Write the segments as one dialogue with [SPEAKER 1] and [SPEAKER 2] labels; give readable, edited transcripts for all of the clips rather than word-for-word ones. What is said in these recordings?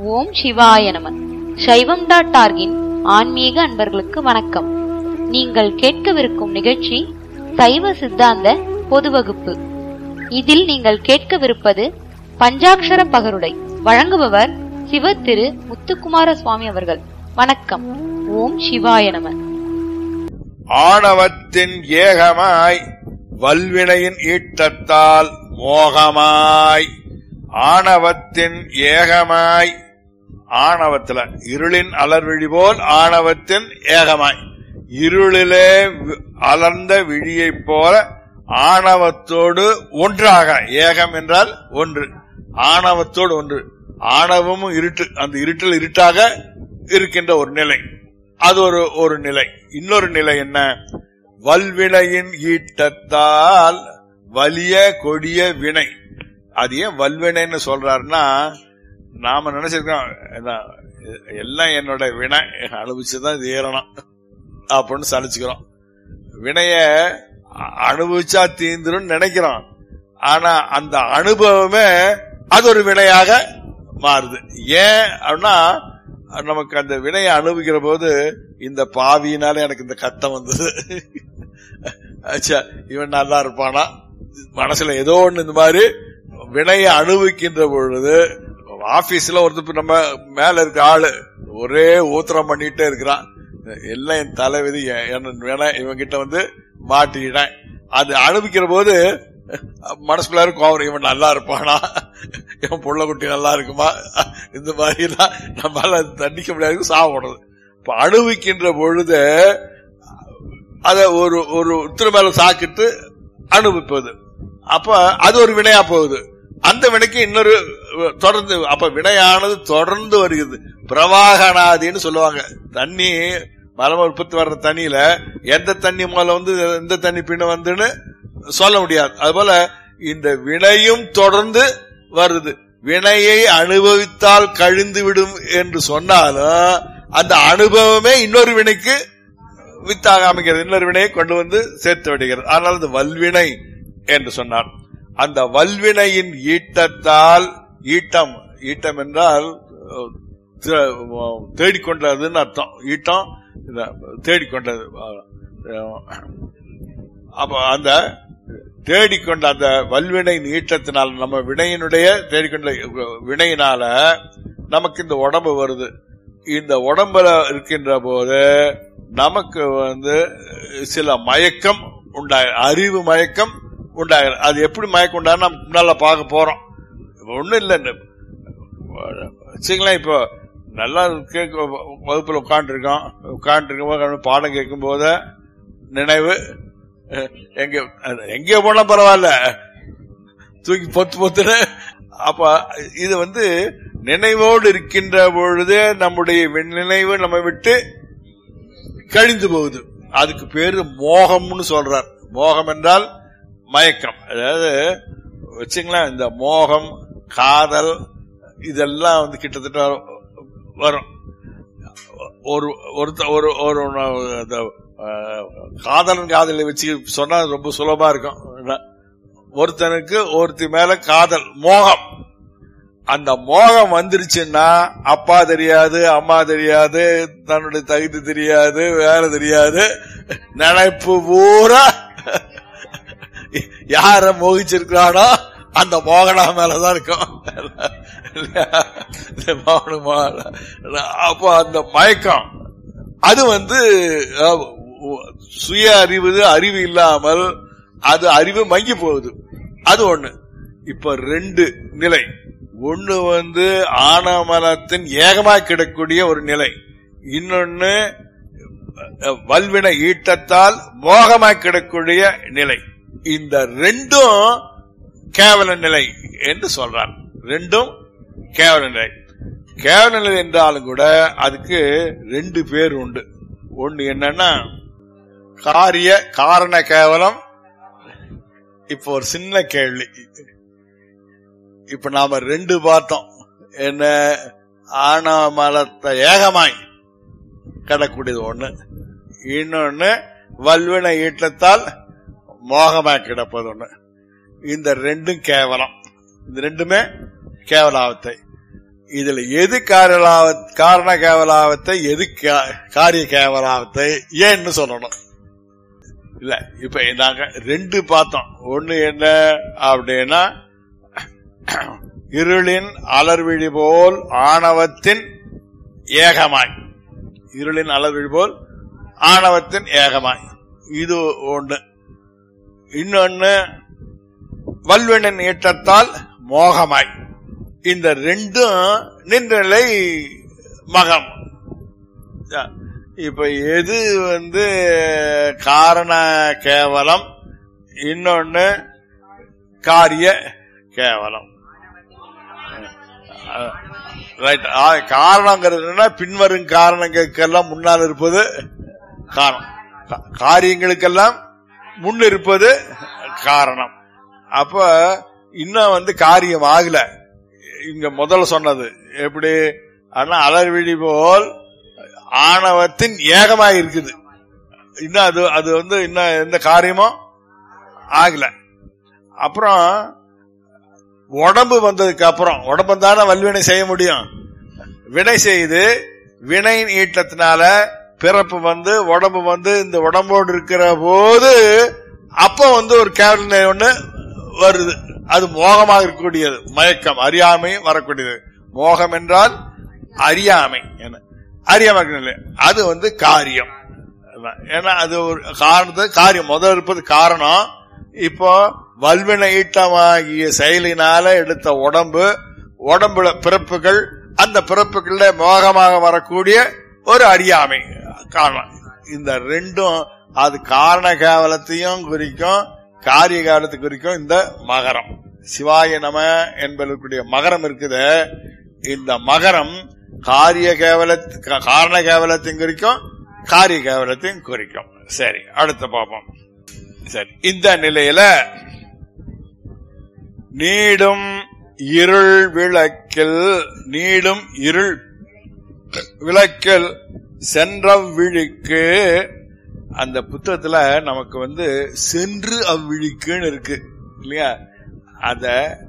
[SPEAKER 1] ஓம் சிவாய நம. சைவம்.orgன் ஆன்மீக அன்பர்களுக்கு வணக்கம். நீங்கள் கேட்கவிருக்கும் நிகழ்ச்சி சைவ சித்தாந்த பொது வகுப்பு. இதில் நீங்கள் கேட்கவிருப்பது பஞ்சாட்சர பகருடை. வழங்குபவர் சிவ திரு முத்துக்குமார சுவாமி அவர்கள். வணக்கம். ஓம் சிவாய நம.
[SPEAKER 2] ஆணவத்தின் ஏகமாய் வல்வினையின் ஈட்டத்தால் மோகமாய். ஆணவத்தின் ஏகமாய், ஆணவத்துல இருளின் அலர்விழி போல் ஆணவத்தின் ஏகமாய், இருளிலே அலர்ந்த விழியை போல ஆணவத்தோடு ஒன்றாக. ஏகம் என்றால் ஒன்று, ஆணவத்தோடு ஒன்று. ஆணவமும் இருட்டு, அந்த இருட்டில் இருட்டாக இருக்கின்ற ஒரு நிலை, அது ஒரு நிலை. இன்னொரு நிலை என்ன? வல்வினையின் ஈட்டத்தால், வலிய கொடிய வினை. அது ஏன் வல்வினைன்னு சொல்றாருன்னா, நாம நினைச்சிருக்கோம் எல்லாம் என்னோட வினை அனுபவிச்சுதான் இது ஏறணும் அப்படின்னு சலிச்சுக்கிறோம். வினைய அனுபவிச்சா தீந்துரும் நினைக்கிறோம். ஆனா அந்த அனுபவமே அது ஒரு வினையாக மாறுது. ஏன் அப்படின்னா, நமக்கு அந்த வினையை அனுபவிக்கிற போது இந்த பாவியினால எனக்கு இந்த கஷ்டம் வந்தது, இவன் நல்லா இருப்பானா, மனசுல ஏதோ ஒண்ணு இந்த மாதிரி வினையை அனுபவிக்கின்ற பொழுது, ஆபீஸ்ல ஒருத்தர் நம்ம மேல இருக்க ஆளு ஒரே ஊத்திரம் பண்ணிட்டே இருக்கிறான், எல்லாம் என் தலைவிதி, இவங்கிட்ட வந்து மாட்டிக்கிட்டேன். அது அனுபவிக்கிற போது மனசுக்குள்ள இருக்கும், இவன் நல்லா இருப்பானா, இவன் புள்ள குட்டி நல்லா இருக்குமா, இந்த மாதிரி எல்லாம் நம்மளால தண்டிக்க முடியாது, சாப்பிடுறது. இப்ப அனுபவிக்கின்ற பொழுது அத ஒரு திருமேல சாக்கிட்டு அனுபவிப்பது, அப்ப அது ஒரு வினையா போகுது. அந்த வினைக்கு இன்னொரு தொடர்ந்து, அப்ப வினையானது தொடர்ந்து வருகிறது. பிரவாகனாதின்னு சொல்லுவாங்க. தண்ணி மலம் உற்பத்தி வர்ற தண்ணியில எந்த தண்ணி முதல்ல வந்து எந்த தண்ணி பின்ன வந்துன்னு சொல்ல முடியாது. அதுபோல இந்த வினையும் தொடர்ந்து வருது. வினையை அனுபவித்தால் கழிந்து விடும் என்று சொன்னாலும் அந்த அனுபவமே இன்னொரு வினைக்கு வித்தாக அமைக்கிறது, இன்னொரு வினையை கொண்டு வந்து சேர்த்து விடுகிறது. ஆனால் அது வல்வினை என்று சொன்னார். அந்த வல்வினையின் ஈட்டத்தால், ஈட்டம் என்றால் தேடிக்கொண்டதுன்னு அர்த்தம். ஈட்டம் தேடிக்கொண்டது. அப்ப அந்த தேடிக்கொண்ட அந்த வல்வினையின் ஈட்டத்தினால், நம்ம வினையினுடைய தேடிக்கொண்ட வினையினால நமக்கு இந்த உடம்பு வருது. இந்த உடம்புல இருக்கின்ற போது நமக்கு வந்து சில மயக்கம் உண்டாக, அறிவு மயக்கம் உண்டாக. அது எப்படி மயக்கம் உண்டாக நம்ம முன்னால பார்க்க போறோம். ஒண்ணும் இல்ல வச்சுக்கலாம். இப்போ நல்லா வகுப்புல உட்காந்துருக்கோம், பாடம் கேட்கும் போது நினைவு எங்க போனா பரவாயில்ல, தூக்கி பொத்துன்னு. அப்ப இது வந்து நினைவோடு இருக்கின்ற பொழுது நம்முடைய நினைவு நம்ம விட்டு கழிந்து போகுது. அதுக்கு பேரு மோகம்னு சொல்றார். மோகம் என்றால் மயக்கம். அதாவது வச்சுங்களேன், இந்த மோகம், காதல் இதெல்லாம் வந்து கிட்டத்தட்ட வரும். காதலை வச்சு சொன்னா ரொம்ப சுலபமா இருக்கும். ஒருத்தனுக்கு ஒருத்தி மேல காதல், மோகம். அந்த மோகம் வந்துருச்சுன்னா அப்பா தெரியாது, அம்மா தெரியாது, தன்னுடைய தகுதி தெரியாது, வேலை தெரியாது, நினைப்பு பூரா யார மோகிச்சிருக்கானோ அந்த மோகனா மேலதான் இருக்கும். அப்போ அந்த மயக்கம் அது வந்து சுய அறிவு இல்லாமல் அது அறிவு மங்கி போகுது. அது ஒண்ணு. இப்ப ரெண்டு நிலை. ஒண்ணு வந்து ஆணவமலத்தின் ஏகமாய் கிடக்கூடிய ஒரு நிலை, இன்னொன்னு வல்வினை ஈட்டத்தால் மோகமாய் கிடக்கூடிய நிலை. இந்த ரெண்டும் கேவல நிலை என்று சொல்றார். ரெண்டும் கேவல நிலை. கேவல நிலை என்றாலும் கூட அதுக்கு ரெண்டு பேர் உண்டு. ஒண்ணு என்னன்னா காரண கேவலம். இப்ப ஒரு சின்ன கேள்வி. இப்ப நாம ரெண்டு பார்த்தோம். என்ன? ஆணவமலத்தை ஏகமாய் கிடக்கூடியது ஒண்ணு, இன்னொன்னு வல்வினை ஈட்டத்தால் மோகமாய் கிடப்பது ஒண்ணு. இந்த ரெண்டும் கேவலம். இந்த ரெண்டுமே கேவலாவத்தை. இதுல எது காரண கேவலாவத்தை, எது காரிய கேவலாவத்தை ஏன்னு சொல்லணும். இல்ல இப்ப நாங்க ரெண்டு பார்த்தோம். ஒண்ணு என்ன அப்படின்னா, இருளின் அலர்விழி போல் ஆணவத்தின் ஏகமாய், இருளின் அலர்விழி போல் ஆணவத்தின் ஏகமாய், இது ஒண்ணு. இன்னொன்னு வல்வினின் ஈட்டத்தால் மோகமாய். இந்த ரெண்டும் நின்றநிலை மகம். இப்ப எது காரண கேவலம், இன்னொன்னு காரிய கேவலம். ரைட். காரணங்கிறது பின்வரும் காரணங்களுக்கெல்லாம் முன்னால் இருப்பது காரணம், காரியங்களுக்கெல்லாம் முன் இருப்பது காரணம். அப்ப இன்னும் காரியம் ஆகல. இங்க முதல்ல சொன்னது எப்படி, ஆனா அலர்விழி போல் ஆணவத்தின் ஏகமாக இருக்குது. இன்னும் அது இன்னும் எந்த காரியமும் ஆகல. அப்புறம் உடம்பு வந்ததுக்கு அப்புறம், உடம்பு தானே வல்வினை செய்ய முடியும். வினை செய்து வினையின் ஈட்டத்தினால பிறப்பு உடம்பு இந்த உடம்போடு இருக்கிற போது அப்ப ஒரு கேவல ஒண்ணு வருது. அது மோகமாக இருக்கக்கூடியது, மயக்கம், அறியாமை வரக்கூடியது. மோகம் என்றால் அறியாமை, அறியாமை அது காரியம். ஏன்னா அது ஒரு காரணத்துக்கு காரியம் முதல் இருப்பது காரணம். இப்போ வல்வினை ஈட்டமாகிய செயலினால எடுத்த உடம்புல பிறப்புகள், அந்த பிறப்புகள்ல மோகமாக வரக்கூடிய ஒரு அறியாமை காரணம். இந்த ரெண்டும் அது காரண கேவலத்தையும் குறிக்கும், காரிய காலத்தை குறிக்கும். இந்த மகரம், சிவாய நம என்பதற்குரிய மகரம் இருக்குது. இந்த மகரம் காரண கேவலத்தையும் குறிக்கும், காரிய கேவலத்தையும் குறிக்கும். சரி, அடுத்து பார்ப்போம். சரி, இந்த நிலையில நீடும் இருள் விளக்கில் சென்ற விழிக்கு, அந்த புத்தகத்துல நமக்கு சென்று அவ்விழிக்குன்னு இருக்கு இல்லையா? அத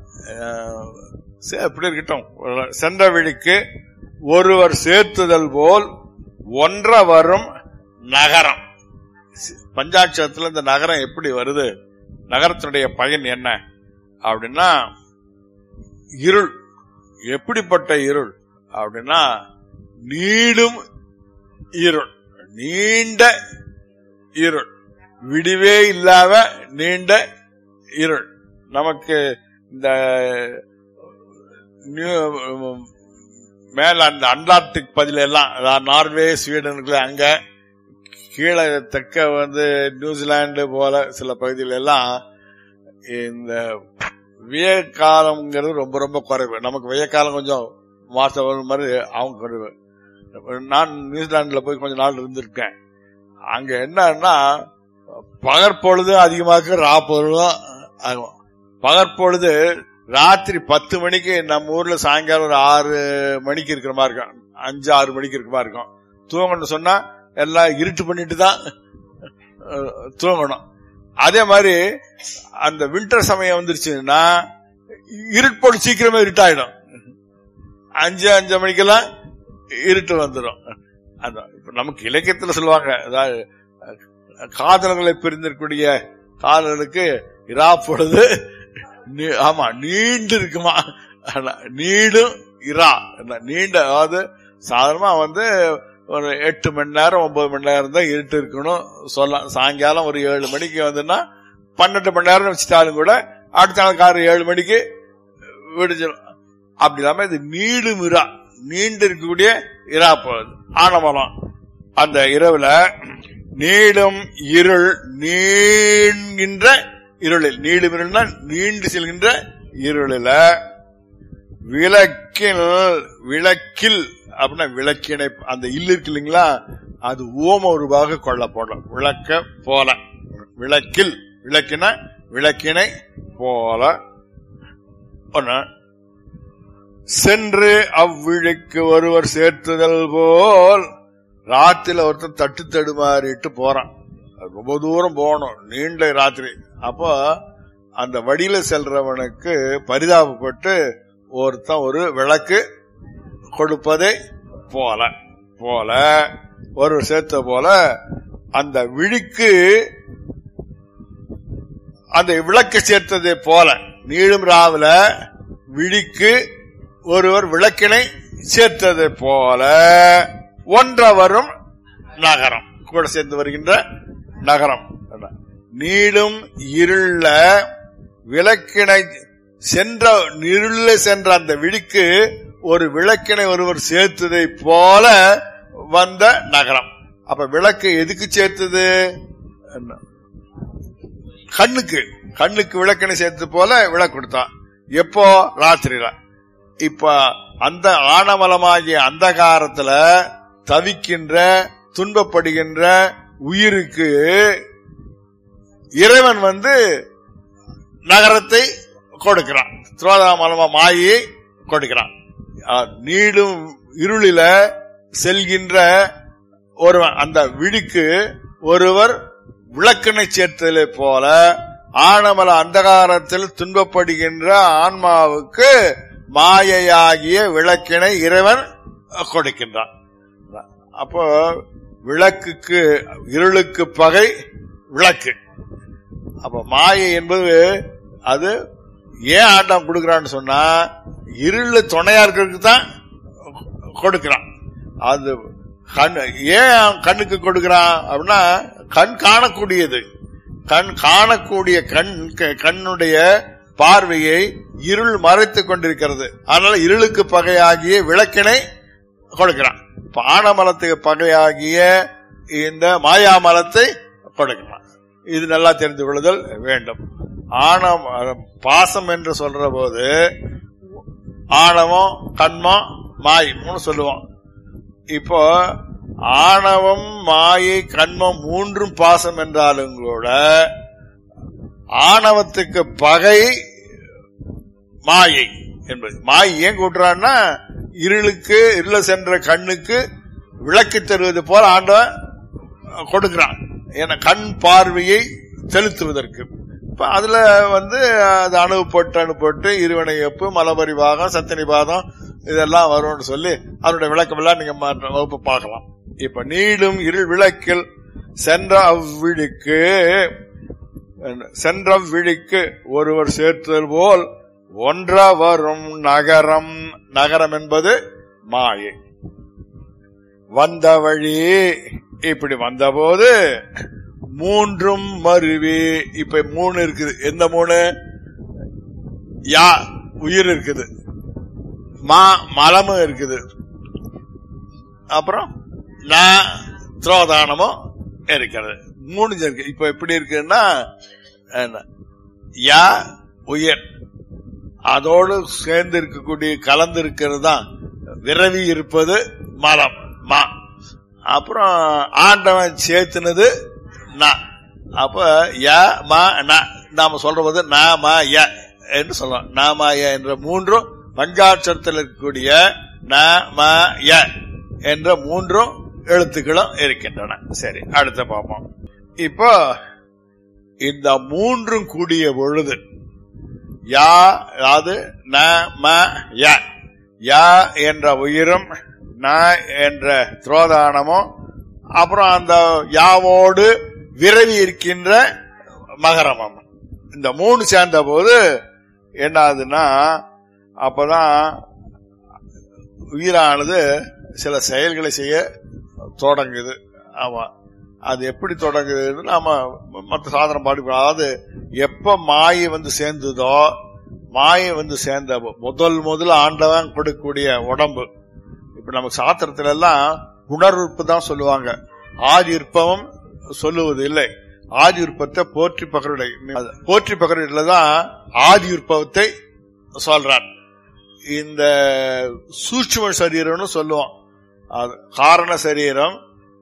[SPEAKER 2] எப்படி இருக்கட்டும். சென்ற விழிக்கு ஒருவர் சேர்த்துதல் போல் ஒன்ற வரும் நகரம். பஞ்சாட்சரத்துல இந்த நகரம் எப்படி வருது, நகரத்தினுடைய பயன் என்ன அப்படின்னா, இருள். எப்படிப்பட்ட இருள் அப்படின்னா, நீடும் இருள், நீண்ட இருள், விடிவே இல்லாத நீண்ட இருள். நமக்கு இந்த மேல அந்த அண்டார்டிக் பகுதியில எல்லாம், நார்வே, ஸ்வீடனுக்குள்ள அங்க கீழே தெற்க நியூசிலாந்து போல சில பகுதியில எல்லாம் இந்த வெயில் காலம்ங்கிறது ரொம்ப ரொம்ப குறைவு. நமக்கு வெயில் காலம் கொஞ்சம் மாசம் மாதிரி அவங்க குறைவு. நான் நியூசிலாந்துல போய் கொஞ்ச நாள் இருந்திருக்கேன். அங்க என்னன்னா பகற்பொழுது அதிகமாக ராப்பொழுதும் ஆகும். பகற்பொழுது ராத்திரி 10 மணிக்கு நம்ம ஊர்ல சாயங்காலம் ஒரு 6 மணிக்கு இருக்கிற மாதிரி இருக்கும், 5-6 மணிக்கு இருக்கிற மாதிரி இருக்கும். தூங்கணும்னு சொன்னா எல்லாம் இருட்டு பண்ணிட்டு தான் தூங்கணும். அதே மாதிரி அந்த வின்டர் சமயம் வந்துருச்சுன்னா இருட்போடு சீக்கிரமே இருட்டாயிடும். 5 மணிக்கெல்லாம் இருட்டு வந்துடும். இப்ப நமக்கு இலக்கியத்துல சொல்லுவாங்க, அதாவது காதலர்களை பிரிந்திருக்கூடிய காதலர்களுக்கு இரா பொழுது ஆமா நீண்டு இருக்குமா, நீடும் இரா நீண்ட, அதாவது சாதாரணமா ஒரு 8 மணி நேரம் 9 மணி நேரம் தான் இருட்டு இருக்கணும் சொல்லலாம். சாயங்காலம் ஒரு 7 மணிக்கு 12 மணி நேரம் வச்சுட்டாலும் கூட அடுத்த நாள் காலை 7 மணிக்கு விடிச்சிடும். அப்படி இல்லாம இது நீடும் இரா, நீண்டு இருக்கக்கூடிய இரா போகுது ஆனமலம். அந்த இரவுல நீடும் இருள், நீண்கின்ற இருளில், நீடும் இருள்னா நீண்டு செல்கின்ற இருளில விளக்கில் அப்படின்னா விளக்கினை, அந்த இல்லு இருக்கு இல்லைங்களா, அது ஓம உருவாக கொள்ளப்படும். விளக்க போல, விளக்கில், விளக்கின விளக்கினை போல ஒன்னு சென்று அவ்விழிக்கு ஒருவர் சேர்த்துதல் போல். ராத்திரில ஒருத்தர் தட்டு தடுமாறிட்டு போறான், ரொம்ப தூரம் போகணும், நீண்ட ராத்திரி. அப்போ அந்த வழியில செல்றவனுக்கு பரிதாபப்பட்டு ஒருத்தன் ஒரு விளக்கு கொடுப்பதை போல போல ஒருவர் சேர்த்த போல அந்த விழிக்கு அந்த விளக்கு சேர்த்ததை போல நீளும் ராவில விழிக்கு ஒருவர் விளக்கினை சேர்த்ததை போல ஒன்றவரும் நகரம் கூட சேர்ந்து வருகின்ற நகரம். நீளும் இருள விளக்கினை சென்ற இருள சென்ற அந்த விழிக்கு ஒரு விளக்கினை ஒருவர் சேர்த்ததை போல வந்த நகரம். அப்ப விளக்கு எதுக்கு சேர்த்தது? கண்ணுக்கு விளக்கினை சேர்த்தது போல விளக்கு கொடுத்தான். எப்போ? ராத்திரியில. இப்ப அந்த ஆணவலமாகிய அந்தகாரத்துல தவிக்கின்ற துன்பப்படுகின்ற உயிருக்கு இறைவன் நகரத்தை கொடுக்கிறான், திரோதாமலமா மாயை கொடுக்கிறான். நீளும் இருளில செல்கின்ற ஒருவன் அந்த விழிக்கு ஒருவர் விளக்கினை சேர்த்ததை போல ஆணவல அந்தகாரத்தில் துன்பப்படுகின்ற ஆன்மாவுக்கு மாயையாகிய விளக்கினை இறைவன் கொடுக்கின்றான். அப்போ விளக்குக்கு இருளுக்கு பகை விளக்கு. அப்ப மாயை என்பது அது ஏன் ஆட்டம் கொடுக்கிறான்னு சொன்னா இருள துணையா இருக்கிறதுக்கு தான் கொடுக்கிறான். அது ஏன் கண்ணுக்கு கொடுக்கிறான் அப்படின்னா கண் காணக்கூடியது. கண் காணக்கூடிய கண்ணுடைய பார்வையை இருள் மறைத்துக் கொண்டிருக்கிறது. அதனால இருளுக்கு பகையாகிய விளக்கினை கொடுக்கிறான். ஆணமலத்துக்கு பகையாகிய இந்த மாயாமலத்தை கொடுக்கிறான். இது நல்லா தெரிந்து கொள்ளுதல் வேண்டும். பாசம் என்று சொல்ற போது ஆணவம் கண்மம் மாயை சொல்லுவோம். இப்போ ஆணவம் மாயை கண்மம் மூன்றும் பாசம் என்றாலும் கூட ஆணவத்துக்கு பகை மாயை என்பது. மாயை ஏன் கூட்டுறான்னா இருள சென்ற கண்ணுக்கு விளக்கு தருவது போல ஆண்டவன் கொடுக்கிறான். ஏன்னா கண் பார்வையை செலுத்துவதற்கு. அதுல அது அணுப்பட்டு இருவனை எப்பு மலபரிவாகம் சத்தினிபாதம் இதெல்லாம் வரும்னு சொல்லி அதனுடைய விளக்கம் எல்லாம் நீங்க வகுப்பு பார்க்கலாம். இப்ப நீளும் இருள் விளக்கில் சென்ற அவ்விழிக்கு ஒருவர் சேர்த்தல் போல் ஒன்ற வரும் நகரம். நகரம் என்பது மாயை. வந்த வழி இப்படி வந்தபோது மூன்றும் மருவி. இப்ப மூணு இருக்குது. எந்த மூணு? யா உயிர் இருக்குது, மலமும் இருக்குது, அப்புறம் திரோதானமும் இருக்கிறது. மூணு இருக்கு. இப்ப எப்படி இருக்குன்னா யா உயிர் அதோடு சேர்ந்து இருக்கக்கூடிய கலந்து இருக்கிறது தான் விரவி இருப்பது மலம் மா. அப்புறம் ஆண்டவன் சேர்த்துனது ந. அப்ப ய ம ந நாம சொல்றது ந ம ய என்று சொல்லலாம். ந ம ய என்ற மூன்றும் பஞ்சாட்சரத்தில் இருக்கக்கூடிய ந ம ய என்ற மூன்றும் எழுத்துக்களும் இருக்கின்றன. சரி, அடுத்த பார்ப்போம். இப்போ இந்த மூன்றும் கூடிய பொழுது யா அது ந ம ய யா என்ற உயிரும் ந என்ற திரோதானமும் அப்புறம் அந்த யாவோடு விரவி இருக்கின்ற மகரமும் இந்த மூணு சேர்ந்த போது என்ன ஆகுதுன்னா அப்பதான் உயிரானது சில செயல்களை செய்ய தொடங்குது. ஆமா, அது எப்படி தொடங்குதுன்னு நாம மற்ற சாதனம் பாடி. அதாவது எப்ப மாயை சேர்ந்ததோ மாயை சேர்ந்த முதல் ஆண்டவன் கொடுக்கக்கூடிய உடம்பு. இப்ப நம்ம சாத்திரத்துல எல்லாம் உணர்வுப்பு தான் சொல்லுவாங்க, ஆதி உற்பவம் சொல்லுவது இல்லை. ஆதி உற்பத்தை போற்றி பகருடையில்தான் ஆதி உற்பவத்தை சொல்றான். இந்த சூட்சும சரீரம்னு சொல்லுவோம், காரண சரீரம்.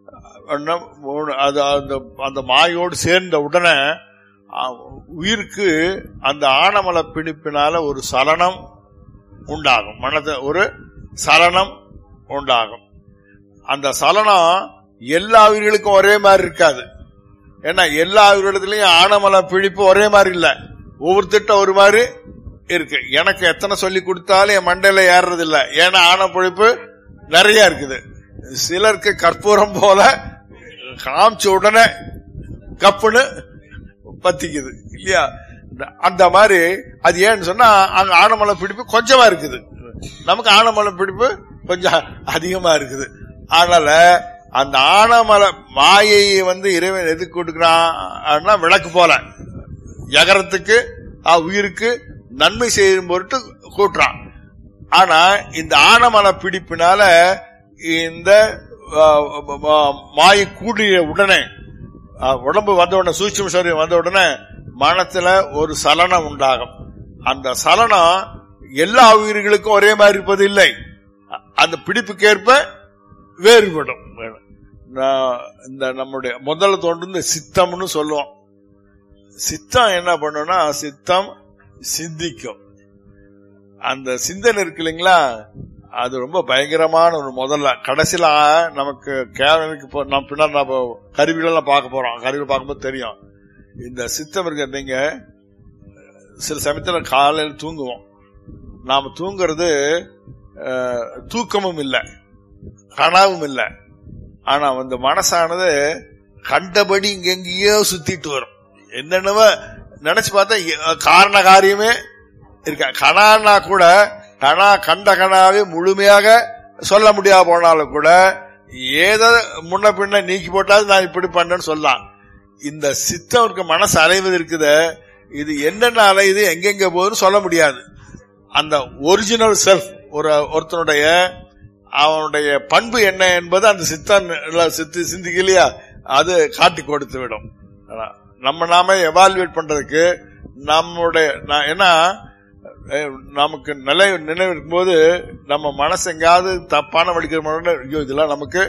[SPEAKER 2] அந்த மாயோடு சேர்ந்த உடனே உயிருக்கு அந்த ஆணமல பிடிப்பினால ஒரு சலனம் உண்டாகும், மனத ஒரு சலனம் உண்டாகும். அந்த சலனம் எல்லா உயிர்களுக்கும் ஒரே மாதிரி இருக்காது. ஏன்னா எல்லா உயிரிடத்திலையும் ஆணமல பிடிப்பு ஒரே மாதிரி இல்ல, ஒவ்வொருத்திட்ட ஒரு மாதிரி இருக்கு. எனக்கு எத்தனை சொல்லி கொடுத்தாலும் என் மண்டையில ஏறது இல்ல. ஏன்னா ஆணவ பிடிப்பு நிறைய இருக்குது. சிலருக்கு கற்பூரம் போல காமிச்ச உடனே கப்புன்னு பத்திக்குது இல்லையா? அந்த மாதிரி அது ஏன்னு சொன்னா அங்க ஆணவமல பிடிப்பு கொஞ்சமா இருக்குது, நமக்கு ஆணவமல பிடிப்பு கொஞ்சம் அதிகமா இருக்குது. அதனால அந்த ஆணவமல மாயையை இறைவன் எதுக்கு கொடுக்கிறான்? விளக்கு போல எகரத்துக்கு உயிருக்கு நன்மை செய்யும் பொருட்டு கூட்டுறான். ஆனா இந்த ஆணவமல பிடிப்பினால இந்த மாயை கூடிய உடனே உடம்பு வந்த உடனே சூட்சும சரீரம் வந்த உடனே மனத்துல ஒரு சலனம் உண்டாகும். அந்த சலனம் எல்லா உயிர்களுக்கும் ஒரே மாதிரி இருப்பது இல்லை, அந்த பிடிப்புக்கேற்ப வேறுபடும். இந்த நம்முடைய முதல்ல தோன்று சித்தம்னு சொல்லுவோம். சித்தம் என்ன பண்ணும்னா சித்தம் சிந்திக்கும். அந்த சிந்தனை இருக்கு இல்லைங்களா, அது ரொம்ப பயங்கரமான ஒரு முதல்ல. கடைசியில நமக்கு கேவலுக்கு நம்ம பின்னாடி நம்ம கருவிகளெல்லாம் பார்க்க போறோம். கருவிகள் பார்க்கும்போது தெரியும் இந்த சித்தம் இருக்கு. நீங்க சில சமயத்துல காலையில் தூங்குவோம். நாம தூங்குறது தூக்கமும் இல்லை, கனவும் இல்லை. ஆனா மனசானது கண்டபடி இங்கெங்கேயோ சுத்திட்டு வரும். என்னென்னவோ நினைச்சு பார்த்தா காரண காரியமே இருக்க. கனான்னா கூட கனா கண்ட கனாவே முழுமையாக சொல்ல முடியாது போனாலும் கூட ஏதோ முன்ன பின்ன நீக்கி போட்டாலும் நான் இப்படி பண்ணேன்னு சொல்லலாம். இந்த சித்தம் இருக்க மனசு அலைவது இருக்குது, இது என்னென்ன அலையுது எங்கெங்க போகுதுன்னு சொல்ல முடியாது. அந்த ஒரிஜினல் செல்ஃப் ஒருத்தனுடைய அவனுடைய பண்பு என்ன என்பது அந்த சித்தம் சிந்திக்கலையா அது காட்டி கொடுத்து விடும். நாம எவால்வேட் பண்றதுக்கு நம்முடைய ஏன்னா நமக்கு நினைவு இருக்கும்போது நம்ம மனசு எங்காவது தப்பான வடிக்கிற இதெல்லாம் நமக்கு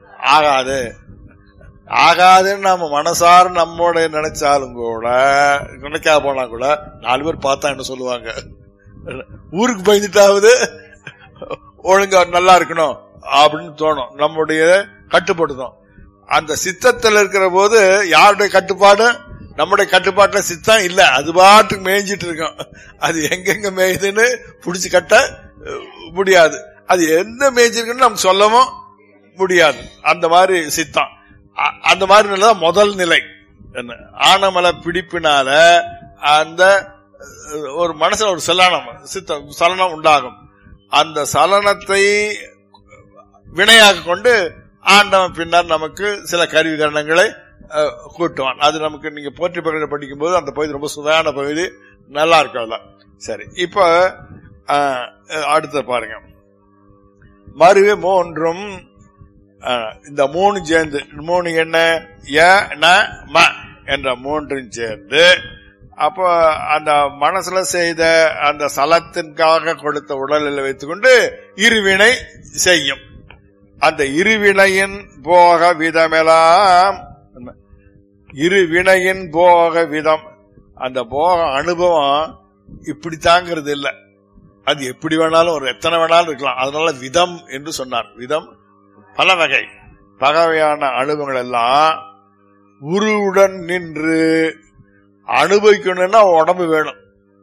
[SPEAKER 2] ஆகாதுன்னு நம்ம மனசார நம்மோட நினைச்சாலும் கூட நினைக்காத போனா கூட 4 பேர் பார்த்தா என்ன சொல்லுவாங்க, ஊருக்கு பயந்துட்டாவது ஒழுங்கா நல்லா இருக்கணும் அப்படின்னு தோணும். நம்முடைய கட்டுப்படுத்தும். அந்த சித்தத்தில் இருக்கிற போது யாருடைய கட்டுப்பாடு? நம்முடைய கட்டுப்பாட்டுல சித்தம் இல்ல, அது பாட்டுக்கு மேய்ஞ்சிட்டு இருக்கோம். அது எங்கெங்க மேய்துன்னு புடிச்சு கட்ட முடியாது. அது எந்த மேய்ஞ்சிருக்குன்னு நமக்கு சொல்லவும் முடியாது. அந்த மாதிரி சித்தம். அந்த மாதிரி முதல் நிலை என்ன ஆனமல பிடிப்பினால அந்த ஒரு மனசுல ஒரு சலனம் உண்டாகும். அந்த சலனத்தை வினையாக கொண்டு ஆண்டவன் பின்னர் நமக்கு சில கருவிகரணங்களை கூட்டுவான். அது நமக்கு நீங்க போற்றி பகுதியை படிக்கும் போது அந்த பகுதி ரொம்ப சுவையான பகுதி, நல்லா இருக்கும். சரி, இப்ப அடுத்த பாருங்க. மறுவே மூன்றும் இந்த 3 சேர்ந்து 3 என்ன ம என்ற 3 சேர்ந்து அப்ப அந்த மனசுல செய்த அந்த சலத்திற்காக கொடுத்த உடலில் வைத்துக்கொண்டு இருவினை செய்யும். அந்த இருவினையின் போக விதமெல்லாம் இருவினையின் போக விதம், அந்த போக அனுபவம் இப்படி தாங்கிறது இல்ல, அது எப்படி வேணாலும் ஒரு எத்தனை வேணாலும் இருக்கலாம். அதனால விதம் என்று சொன்னார். விதம் பல வகையான அனுபவங்கள் எல்லாம் உருவுடன் நின்று அனுபவிக்கணும்னா உடம்பு வேணும்.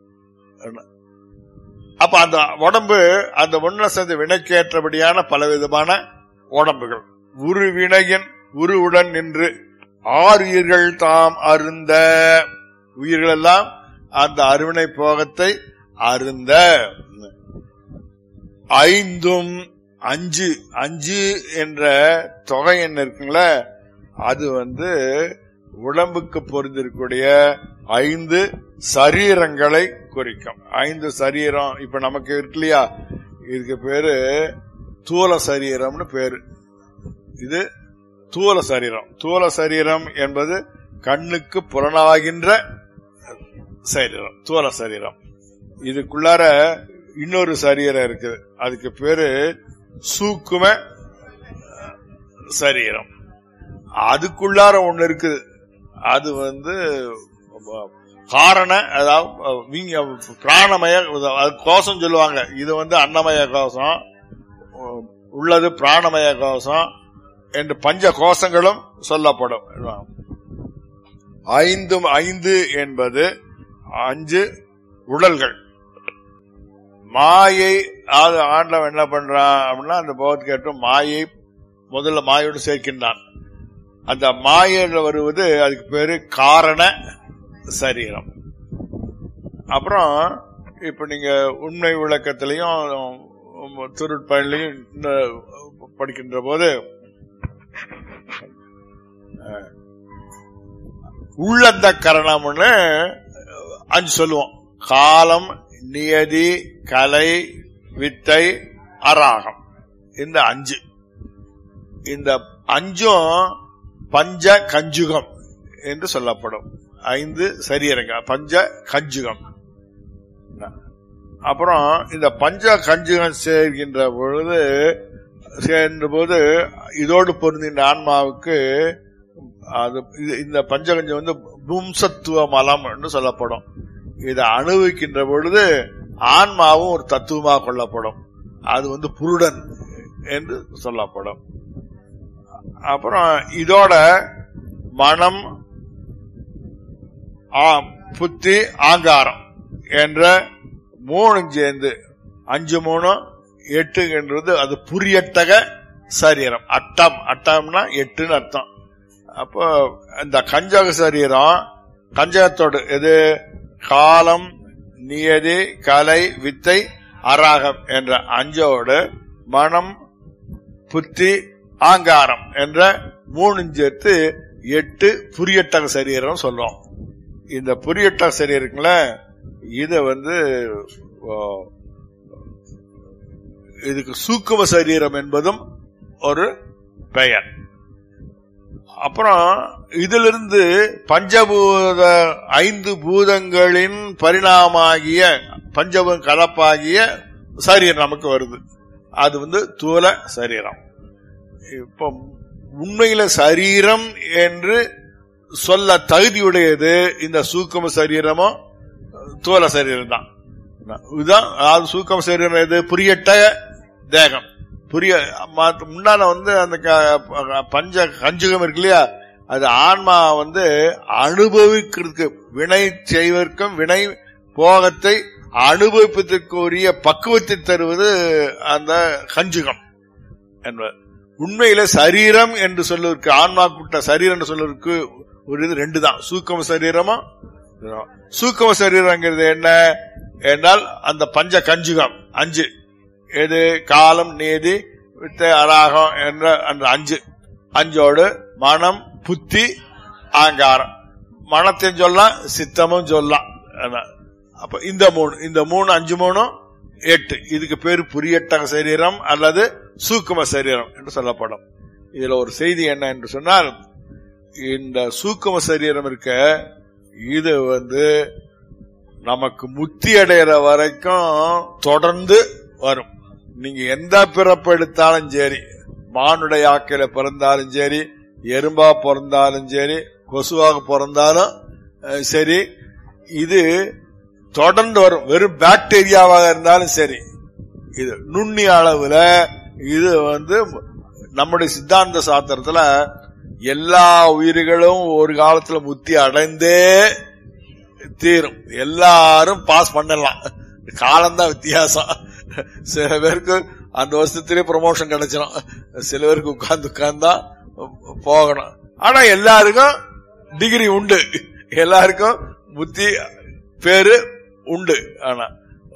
[SPEAKER 2] அப்ப அந்த உடம்பு அந்த ஒன்ன சேர்ந்த வினைக்கேற்றபடியான பலவிதமான உடம்புகள். உருவினையின் உருவுடன் நின்று 6 உயிர்கள் தாம் அருந்த, உயிர்கள் எல்லாம் அந்த அருவினை போகத்தை அருந்த. 5ம் 5 என்ற தொகை என்ன இருக்குங்களா, அது உடம்புக்கு பொருந்திருக்கூடிய 5 சரீரங்களை குறிக்கும். 5 சரீரம் இப்ப நமக்கு இருக்கு இல்லையா, இதுக்கு பேரு தூல சரீரம்னு பேரு. இது தூல சரீரம். தூல சரீரம் என்பது கண்ணுக்கு புலனாகின்ற சரீரம், தூல சரீரம். இதுக்குள்ளார இன்னொரு சரீரம் இருக்குது, அதுக்கு பேரு சூக்கும சரீரம். அதுக்குள்ளார ஒண்ணு இருக்குது, அது காரண, அதாவது பிராணமய கோஷம் சொல்லுவாங்க. இது அன்னமய கோஷம் உள்ளது, பிராணமய கோஷம் என்று பஞ்ச கோஷங்களும் சொல்லப்படும். 5 என்பது 5 உடல்கள். மாயை ஆண்டவன் என்ன பண்றான் அப்படின்னா, அந்த போகத்துக்கு ஏற்ற மாயை முதல்ல மாயோடு சேர்க்கின்றான். அந்த மாயில வருவது அதுக்கு பேரு காரண சரீரம். அப்புறம் இப்ப நீங்க உண்மை விளக்கத்திலையும் திருட்பயன்லையும் படிக்கின்ற போது உள்ளந்த கரணம்னு 5 சொல்லுவோம். காலம், நியதி, கலை, வித்தை, அராகம். இந்த 5 இந்த 5ம் பஞ்ச கஞ்சுகம் என்று சொல்லப்படும். 5 சரீரங்க பஞ்ச கஞ்சுகம். அப்புறம் இந்த பஞ்ச கஞ்சுகம் சேர்கின்ற பொழுது இதோடு பொருந்தின்ற ஆன்மாவுக்கு அது இந்த பஞ்சகஞ்சம் வந்து பும்சத்துவ மலம் என்று சொல்லப்படும். இதை அனுபவிக்கின்ற பொழுது ஆன்மாவும் ஒரு தத்துவமாக கொள்ளப்படும். அது வந்து புருடன் என்று சொல்லப்படும். அப்புறம் இதோட மனம், புத்தி, ஆங்காரம் என்ற 3 சேர்ந்து 5 3 8 என்றது அது புரியட்டக சரீரம். அட்டம்னா 8ன்னு அர்த்தம். அப்போ இந்த கஞ்சக சரீரம் கஞ்சகத்தோடு எது காலம், நியதி, கலை, வித்தை, அராகம் என்ற 5ஓடு மனம், புத்தி, ஆங்காரம் என்ற 3 சேர்த்து 8 புரியட்டக சரீரம் சொல்றோம். இந்த புரியட்டக சரீரங்கள இத வந்து இதுக்கு சூக்கும சரீரம் என்பதும் ஒரு பெயர். அப்புறம் இதிலிருந்து பஞ்சபூத 5 பூதங்களின் பரிணாமாகிய பஞ்சபூத கலப்பாகிய சரீரம் நமக்கு வருது. அது வந்து தூல சரீரம். இப்ப உண்மையில சரீரம் என்று சொல்ல தகுதியுடையது இந்த சூக்கும சரீரமும் தூல சரீரம் தான். இதுதான் சூக்கும சரீரம். எது புரியட்ட தேகம். முன்னால வந்து அந்த பஞ்ச கஞ்சுகம் இருக்கு இல்லையா, அது ஆன்மா வந்து அனுபவிக்கிறதுக்கு வினை செய்வதற்கும் வினை போகத்தை அனுபவிப்பதற்குரிய பக்குவத்தை தருவது அந்த கஞ்சுகம் என்பது. உண்மையில சரீரம் என்று சொல்லுவதற்கு ஆன்மா கூட்ட சரீரம் என்று சொல்லுவதற்கு ஒரு இது 2 தான். சூக்கும சரீரமும் சூக்கும சரீரங்கிறது என்ன என்றால் அந்த பஞ்ச கஞ்சுகம் 5 எது காலம், நீதி, வித்தை, அராகம் என்ற அந்த 5ஓடு மனம், புத்தி, ஆங்காரம். மனத்தையும் சொல்லலாம், சித்தமும் சொல்லலாம். அப்ப இந்த 3 5 3 8 இதுக்கு பேரு புரியட்டக சரீரம் அல்லது சூக்கும சரீரம் என்று சொல்லப்படும். இதுல ஒரு செய்தி என்ன என்று சொன்னால், இந்த சூக்கும சரீரம் இருக்க இது வந்து நமக்கு முக்தி அடைகிற வரைக்கும் தொடர்ந்து வரும். நீங்க எந்த பிறப்பு எடுத்தாலும் சரி, மானுடைய ஆக்கையில பிறந்தாலும் சரி, எறும்பா பிறந்தாலும் சரி, கொசுவாக பிறந்தாலும் சரி, இது தொடர்ந்து வரும். வெறும் பாக்டீரியாவாக இருந்தாலும் சரி, இது நுண்ணிய அளவுல இது வந்து நம்முடைய சித்தாந்த சாஸ்திரத்துல எல்லா உயிர்களும் ஒரு காலத்துல முக்தி அடைந்தே தீரும். எல்லாரும் பாஸ் பண்ணலாம், காலம்தான் வித்தியாசம். சில பேருக்கு அந்த வருஷத்திலே ப்ரமோஷன் கிடைச்சிடும், சில பேருக்கு உட்கார்ந்தா போகணும். ஆனா எல்லாருக்கும் டிகிரி உண்டு, எல்லாருக்கும் புத்தி பேரு உண்டு. ஆனா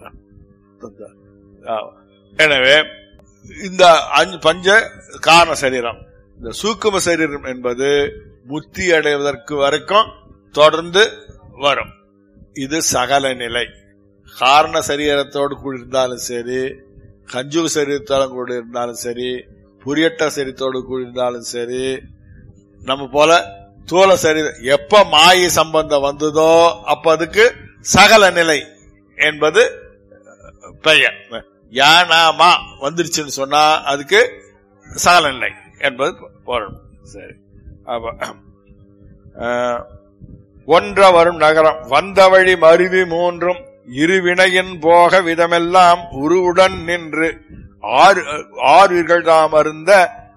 [SPEAKER 2] எனவே இந்த பஞ்ச காரண சரீரம், இந்த சூக்கும சரீரம் என்பது முக்தி அடைவதற்கு வரைக்கும் தொடர்ந்து வரும். இது சகல நிலை. காரண சரீரத்தோடு கூட இருந்தாலும் சரி, கஞ்சுக சரீரத்தோடு கூட இருந்தாலும் சரி, புரியட்ட சரீரத்தோடு கூட இருந்தாலும் சரி, நம்ம போல தோல சரீரம் எப்ப மாயை சம்பந்தம் வந்ததோ அப்ப அதுக்கு சகல நிலை என்பது பெயர். யானாமா வந்துருச்சுன்னு சொன்னா அதுக்கு சகல நிலை என்பது பொருள். சரி, ஒன்ற வரும் நகரம் வந்த வழி மருவி 3 இருவினையின் போக விதமெல்லாம் உருவுடன் நின்று 6 தாம் அருந்த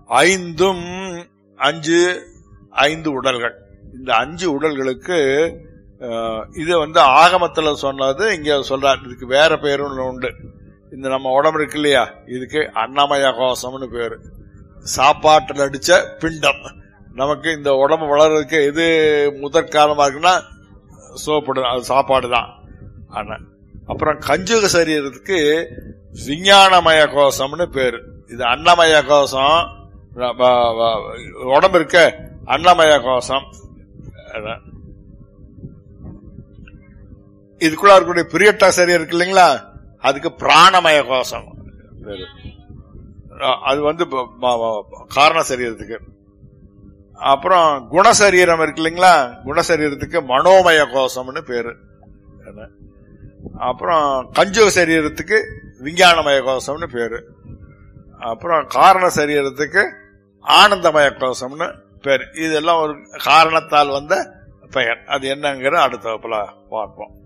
[SPEAKER 2] 5 உடல்கள். இந்த 5 உடல்களுக்கு இது வந்து ஆகமத்துல சொன்னது இங்க சொல்றார். இதுக்கு வேற பேரும் உண்டு. இந்த நம்ம உடம்பு இருக்கு இல்லையா, இதுக்கு அன்னமய கோஷம்னு பேரு. சாப்பாட்டில் அடிச்ச பிண்டம். நமக்கு இந்த உடம்பு வளர்றதுக்கு எது முதற் காரணமா இருக்குன்னா அது சாப்பாடு தான். அப்புறம் கஞ்சுக சரீரத்துக்கு விஞ்ஞானமய கோஷம்னு பேரு. இது அன்னமய கோஷம். உடம்பு இருக்க அன்னமய கோஷம். இதுக்குள்ள இருக்கக்கூடிய பிரியட்டா சரீரம் இருக்கு இல்லைங்களா, அதுக்கு பிராணமய கோஷம் பேரு. அது காரண சரீரத்துக்கு. அப்புறம் குணசரீரம் இருக்கு இல்லைங்களா, குணசரீரத்துக்கு மனோமய கோஷம்னு பேரு. அப்புறம் கஞ்சுக சரீரத்துக்கு விஞ்ஞானமய கோஷம்னு பேரு. அப்புறம் காரண சரீரத்துக்கு ஆனந்தமய கோஷம்னு பேரு. இதெல்லாம் ஒரு காரணத்தால் வந்த பெயர். அது என்னங்கிற அடுத்த வகுப்புல பார்ப்போம்.